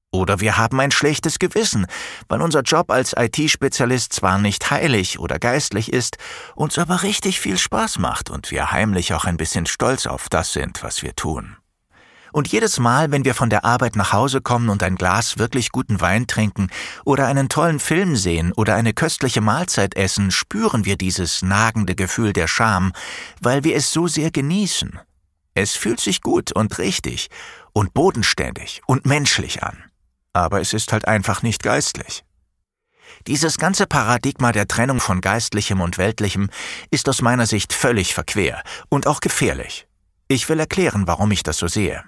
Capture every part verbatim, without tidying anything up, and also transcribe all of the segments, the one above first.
Oder wir haben ein schlechtes Gewissen, weil unser Job als I T-Spezialist zwar nicht heilig oder geistlich ist, uns aber richtig viel Spaß macht und wir heimlich auch ein bisschen stolz auf das sind, was wir tun. Und jedes Mal, wenn wir von der Arbeit nach Hause kommen und ein Glas wirklich guten Wein trinken oder einen tollen Film sehen oder eine köstliche Mahlzeit essen, spüren wir dieses nagende Gefühl der Scham, weil wir es so sehr genießen. Es fühlt sich gut und richtig und bodenständig und menschlich an. Aber es ist halt einfach nicht geistlich. Dieses ganze Paradigma der Trennung von Geistlichem und Weltlichem ist aus meiner Sicht völlig verquer und auch gefährlich. Ich will erklären, warum ich das so sehe.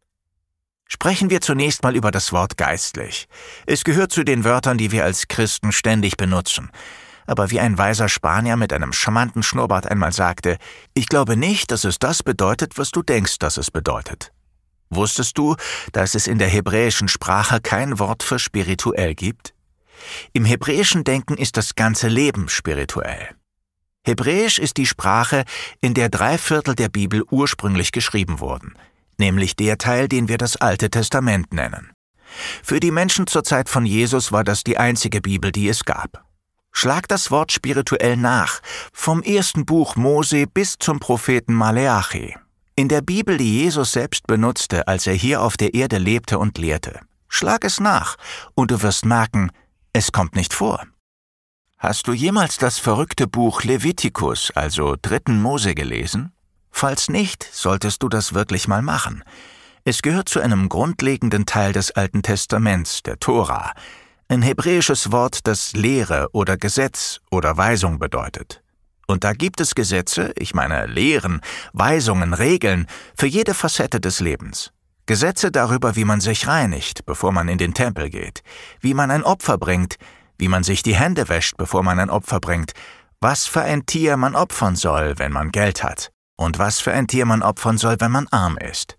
Sprechen wir zunächst mal über das Wort geistlich. Es gehört zu den Wörtern, die wir als Christen ständig benutzen. Aber wie ein weiser Spanier mit einem charmanten Schnurrbart einmal sagte, ich glaube nicht, dass es das bedeutet, was du denkst, dass es bedeutet. Wusstest du, dass es in der hebräischen Sprache kein Wort für spirituell gibt? Im hebräischen Denken ist das ganze Leben spirituell. Hebräisch ist die Sprache, in der drei Viertel der Bibel ursprünglich geschrieben wurden, nämlich der Teil, den wir das Alte Testament nennen. Für die Menschen zur Zeit von Jesus war das die einzige Bibel, die es gab. Schlag das Wort spirituell nach, vom ersten Buch Mose bis zum Propheten Maleachi. In der Bibel, die Jesus selbst benutzte, als er hier auf der Erde lebte und lehrte. Schlag es nach, und du wirst merken, es kommt nicht vor. Hast du jemals das verrückte Buch Levitikus, also dritten Mose, gelesen? Falls nicht, solltest du das wirklich mal machen. Es gehört zu einem grundlegenden Teil des Alten Testaments, der Tora, ein hebräisches Wort, das Lehre oder Gesetz oder Weisung bedeutet. Und da gibt es Gesetze, ich meine Lehren, Weisungen, Regeln, für jede Facette des Lebens. Gesetze darüber, wie man sich reinigt, bevor man in den Tempel geht, wie man ein Opfer bringt, wie man sich die Hände wäscht, bevor man ein Opfer bringt, was für ein Tier man opfern soll, wenn man Geld hat, und was für ein Tier man opfern soll, wenn man arm ist.